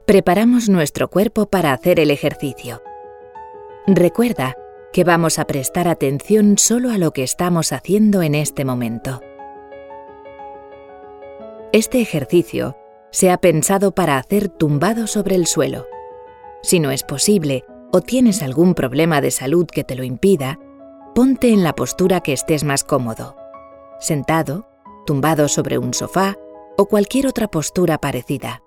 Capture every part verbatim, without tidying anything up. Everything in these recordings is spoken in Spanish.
Preparamos nuestro cuerpo para hacer el ejercicio. Recuerda que vamos a prestar atención solo a lo que estamos haciendo en este momento. Este ejercicio se ha pensado para hacer tumbado sobre el suelo. Si no es posible o tienes algún problema de salud que te lo impida, ponte en la postura que estés más cómodo, sentado, tumbado sobre un sofá o cualquier otra postura parecida.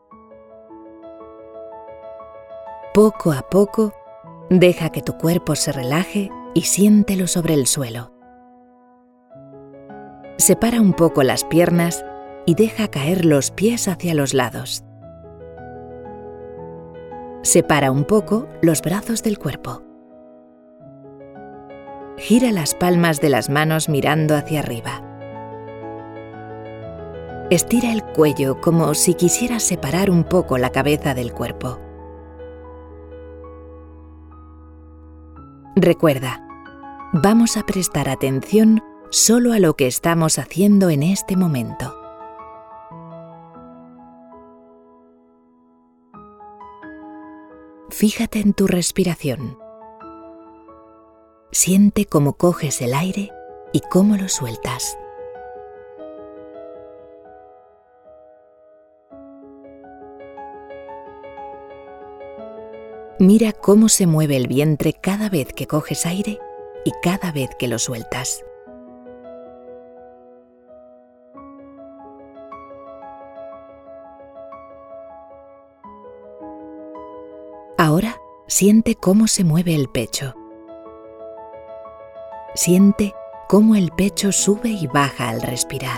Poco a poco, deja que tu cuerpo se relaje y siéntelo sobre el suelo. Separa un poco las piernas y deja caer los pies hacia los lados. Separa un poco los brazos del cuerpo. Gira las palmas de las manos mirando hacia arriba. Estira el cuello como si quisieras separar un poco la cabeza del cuerpo. Recuerda, vamos a prestar atención solo a lo que estamos haciendo en este momento. Fíjate en tu respiración. Siente cómo coges el aire y cómo lo sueltas. Mira cómo se mueve el vientre cada vez que coges aire y cada vez que lo sueltas. Ahora siente cómo se mueve el pecho. Siente cómo el pecho sube y baja al respirar.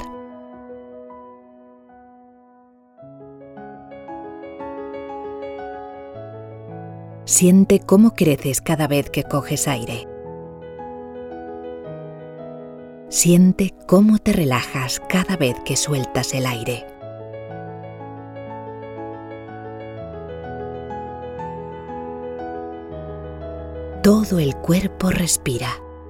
Siente cómo creces cada vez que coges aire. Siente cómo te relajas cada vez que sueltas el aire. Todo el cuerpo respira.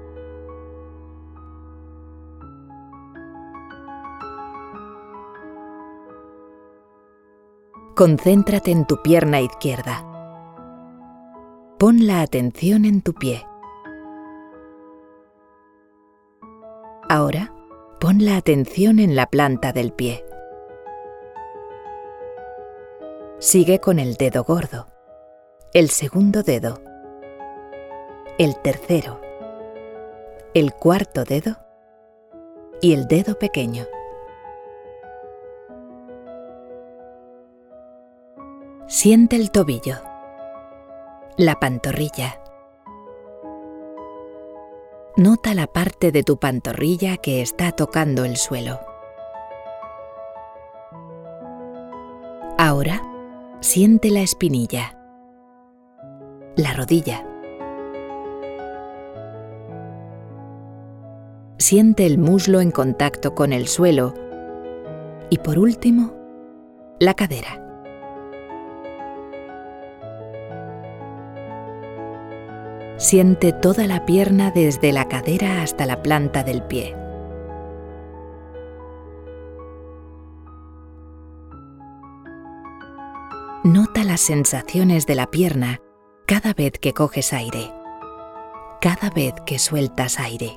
Concéntrate en tu pierna izquierda. Pon la atención en tu pie. Ahora, pon la atención en la planta del pie. Sigue con el dedo gordo, el segundo dedo, el tercero, el cuarto dedo y el dedo pequeño. Siente el tobillo, la pantorrilla. Nota la parte de tu pantorrilla que está tocando el suelo. Ahora, siente la espinilla, la rodilla. Siente el muslo en contacto con el suelo y, por último, la cadera. Siente toda la pierna desde la cadera hasta la planta del pie. Nota las sensaciones de la pierna cada vez que coges aire, cada vez que sueltas aire.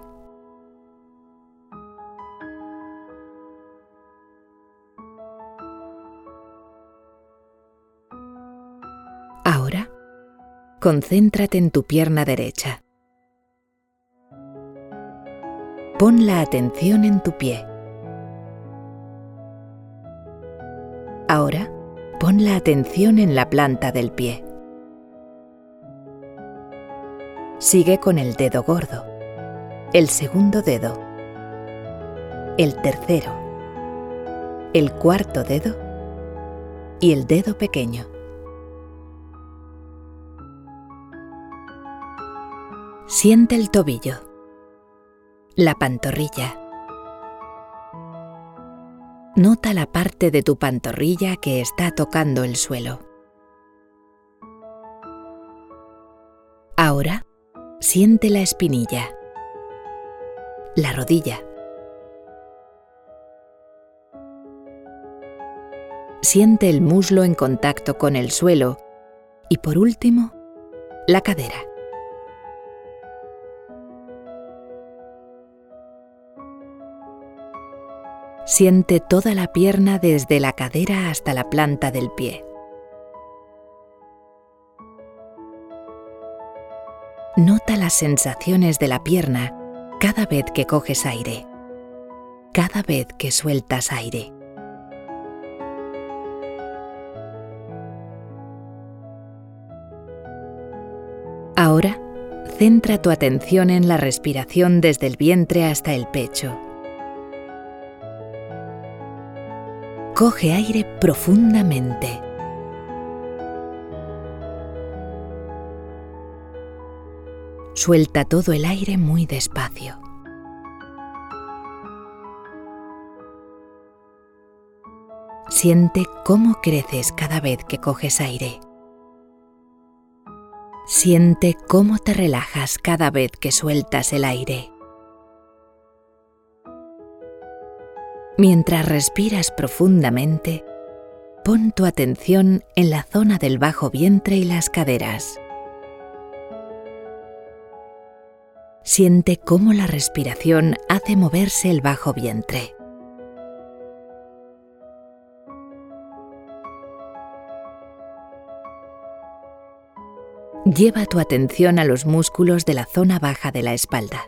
Ahora, concéntrate en tu pierna derecha. Pon la atención en tu pie. Ahora, pon la atención en la planta del pie. Sigue con el dedo gordo, el segundo dedo, el tercero, el cuarto dedo y el dedo pequeño. Siente el tobillo, la pantorrilla. Nota la parte de tu pantorrilla que está tocando el suelo. Ahora, siente la espinilla, la rodilla. Siente el muslo en contacto con el suelo y, por último, la cadera. Siente toda la pierna desde la cadera hasta la planta del pie. Nota las sensaciones de la pierna cada vez que coges aire, cada vez que sueltas aire. Ahora, centra tu atención en la respiración desde el vientre hasta el pecho. Coge aire profundamente. Suelta todo el aire muy despacio. Siente cómo creces cada vez que coges aire. Siente cómo te relajas cada vez que sueltas el aire. Mientras respiras profundamente, pon tu atención en la zona del bajo vientre y las caderas. Siente cómo la respiración hace moverse el bajo vientre. Lleva tu atención a los músculos de la zona baja de la espalda.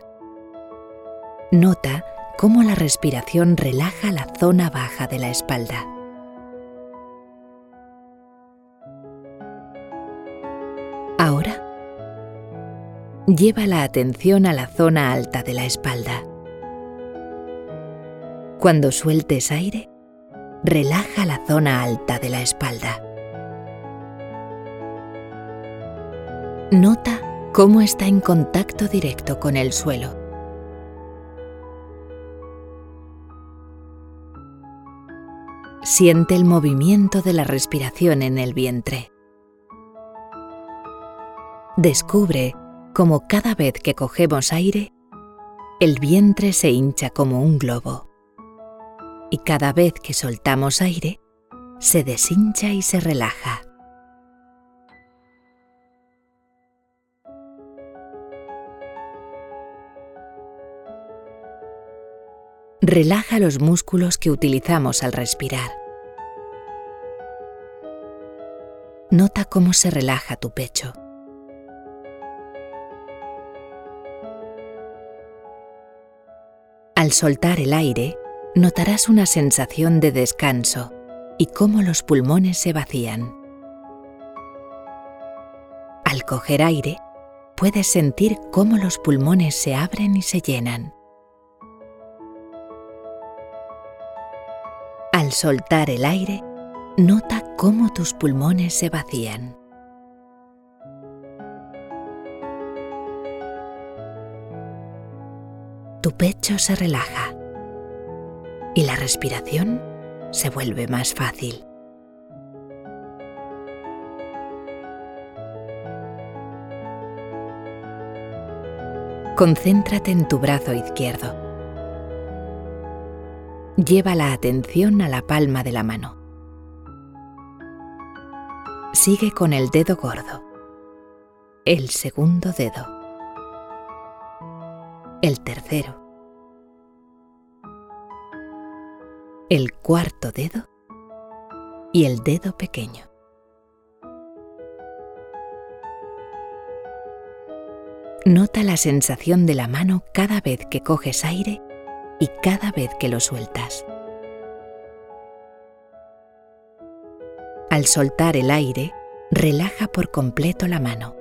Nota cómo la respiración relaja la zona baja de la espalda. Ahora, lleva la atención a la zona alta de la espalda. Cuando sueltes aire, relaja la zona alta de la espalda. Nota cómo está en contacto directo con el suelo. Siente el movimiento de la respiración en el vientre. Descubre cómo cada vez que cogemos aire, el vientre se hincha como un globo. Y cada vez que soltamos aire, se deshincha y se relaja. Relaja los músculos que utilizamos al respirar. Nota cómo se relaja tu pecho. Al soltar el aire, notarás una sensación de descanso y cómo los pulmones se vacían. Al coger aire, puedes sentir cómo los pulmones se abren y se llenan. Al soltar el aire, nota cómo tus pulmones se vacían. Tu pecho se relaja y la respiración se vuelve más fácil. Concéntrate en tu brazo izquierdo. Lleva la atención a la palma de la mano. Sigue con el dedo gordo, el segundo dedo, el tercero, el cuarto dedo y el dedo pequeño. Nota la sensación de la mano cada vez que coges aire y cada vez que lo sueltas. Al soltar el aire, relaja por completo la mano.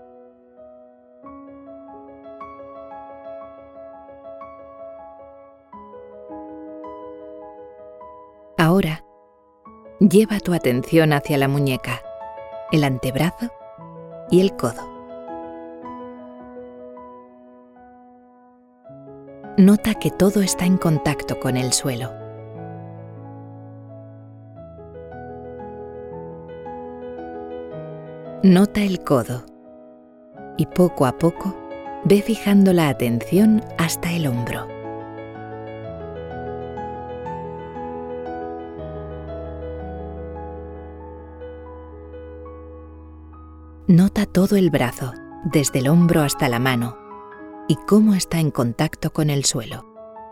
Ahora, lleva tu atención hacia la muñeca, el antebrazo y el codo. Nota que todo está en contacto con el suelo. Nota el codo y poco a poco ve fijando la atención hasta el hombro. Nota todo el brazo, desde el hombro hasta la mano, y cómo está en contacto con el suelo.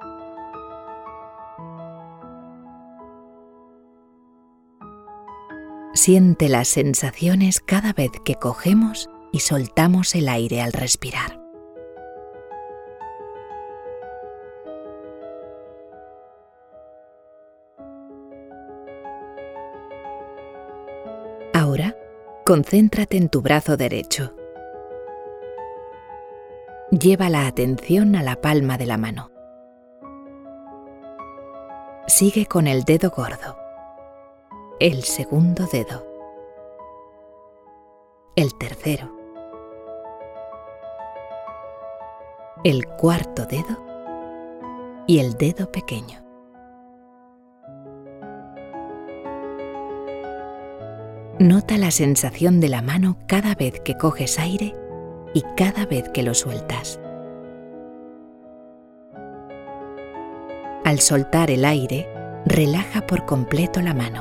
Siente las sensaciones cada vez que cogemos y soltamos el aire al respirar. Ahora, concéntrate en tu brazo derecho. Lleva la atención a la palma de la mano. Sigue con el dedo gordo, el segundo dedo, el tercero, el cuarto dedo y el dedo pequeño. Nota la sensación de la mano cada vez que coges aire y cada vez que lo sueltas. Al soltar el aire, relaja por completo la mano.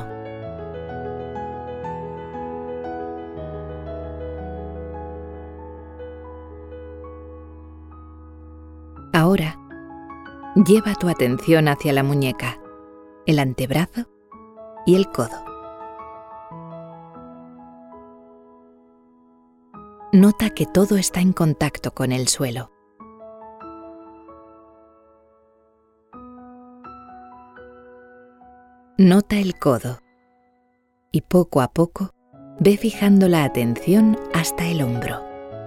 Ahora, lleva tu atención hacia la muñeca, el antebrazo y el codo. Nota que todo está en contacto con el suelo. Nota el codo y poco a poco ve fijando la atención hasta el hombro.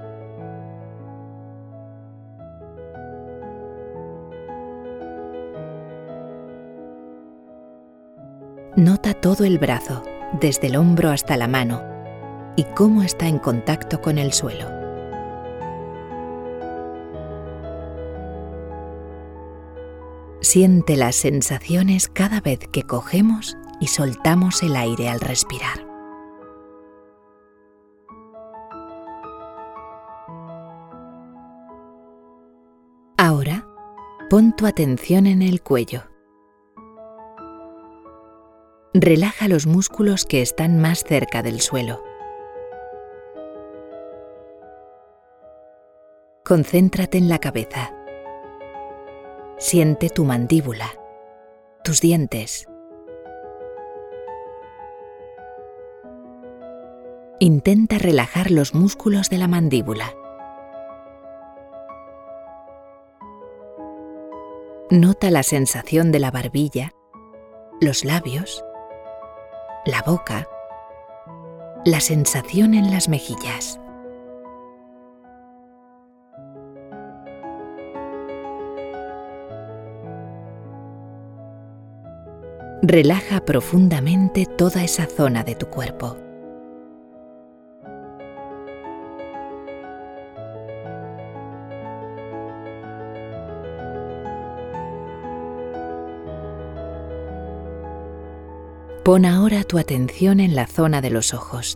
Nota todo el brazo, desde el hombro hasta la mano, y cómo está en contacto con el suelo. Siente las sensaciones cada vez que cogemos y soltamos el aire al respirar. Ahora, pon tu atención en el cuello. Relaja los músculos que están más cerca del suelo. Concéntrate en la cabeza. Siente tu mandíbula, tus dientes. Intenta relajar los músculos de la mandíbula. Nota la sensación de la barbilla, los labios, la boca, la sensación en las mejillas. Relaja profundamente toda esa zona de tu cuerpo. Pon ahora tu atención en la zona de los ojos.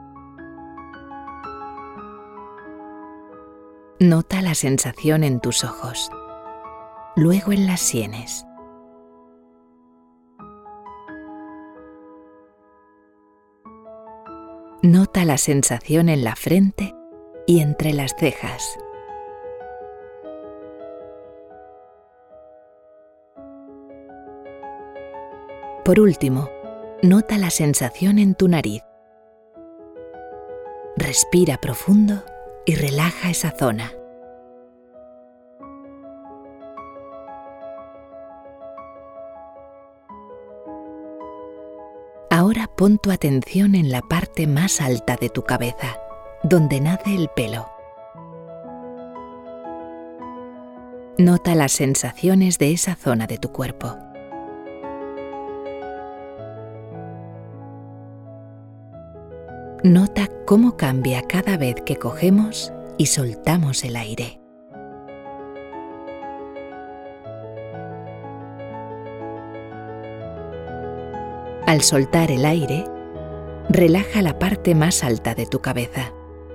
Nota la sensación en tus ojos, luego en las sienes. Nota la sensación en la frente y entre las cejas. Por último, nota la sensación en tu nariz. Respira profundo y relaja esa zona. Ahora pon tu atención en la parte más alta de tu cabeza, donde nace el pelo. Nota las sensaciones de esa zona de tu cuerpo. Nota cómo cambia cada vez que cogemos y soltamos el aire. Al soltar el aire, relaja la parte más alta de tu cabeza.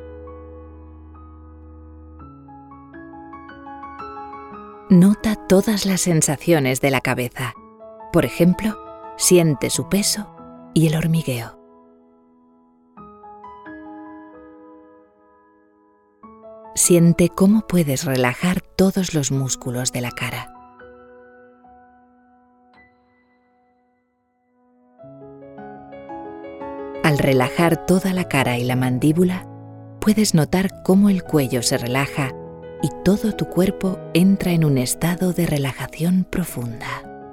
Nota todas las sensaciones de la cabeza. Por ejemplo, siente su peso y el hormigueo. Siente cómo puedes relajar todos los músculos de la cara. Al relajar toda la cara y la mandíbula, puedes notar cómo el cuello se relaja y todo tu cuerpo entra en un estado de relajación profunda.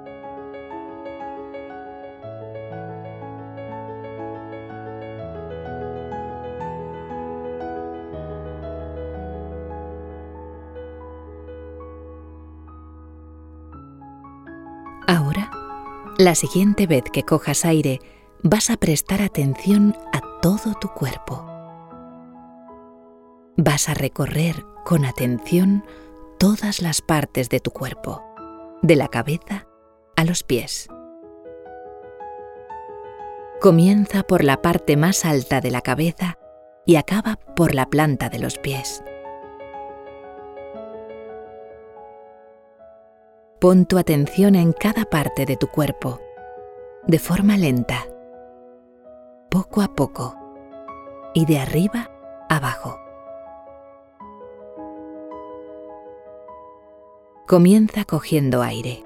Ahora, la siguiente vez que cojas aire, vas a prestar atención a todo tu cuerpo. Vas a recorrer con atención todas las partes de tu cuerpo, de la cabeza a los pies. Comienza por la parte más alta de la cabeza y acaba por la planta de los pies. Pon tu atención en cada parte de tu cuerpo, de forma lenta, poco a poco, y de arriba a abajo. Comienza cogiendo aire.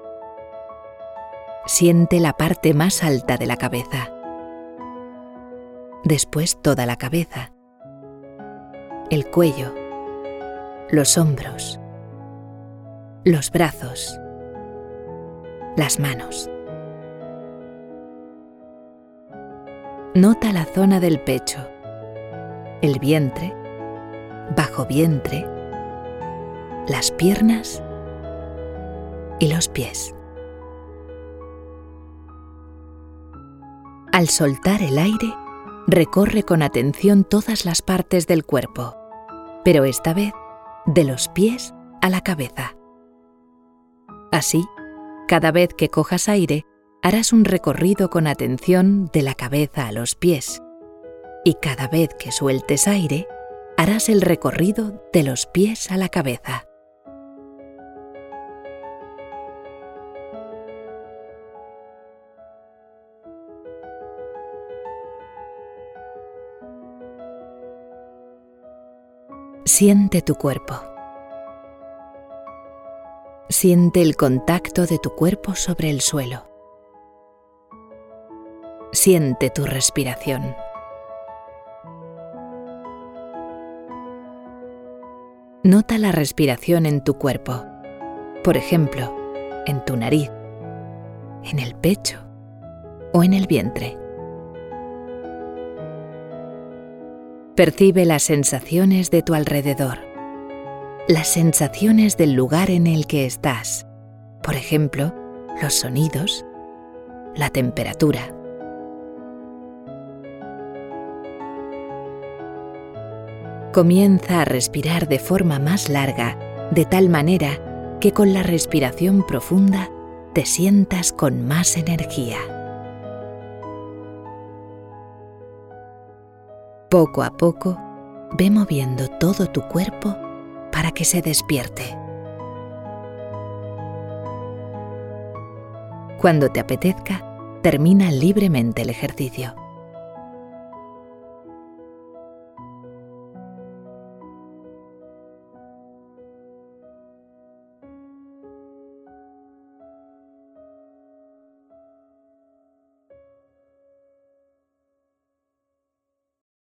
Siente la parte más alta de la cabeza. Después toda la cabeza, el cuello, los hombros, los brazos, las manos. Nota la zona del pecho, el vientre, bajo vientre, las piernas y los pies. Al soltar el aire, recorre con atención todas las partes del cuerpo, pero esta vez de los pies a la cabeza. Así, cada vez que cojas aire, harás un recorrido con atención de la cabeza a los pies, y cada vez que sueltes aire, harás el recorrido de los pies a la cabeza. Siente tu cuerpo. Siente el contacto de tu cuerpo sobre el suelo. Siente tu respiración. Nota la respiración en tu cuerpo, por ejemplo, en tu nariz, en el pecho o en el vientre. Percibe las sensaciones de tu alrededor, las sensaciones del lugar en el que estás, por ejemplo, los sonidos, la temperatura. Comienza a respirar de forma más larga, de tal manera que con la respiración profunda te sientas con más energía. Poco a poco, ve moviendo todo tu cuerpo para que se despierte. Cuando te apetezca, termina libremente el ejercicio.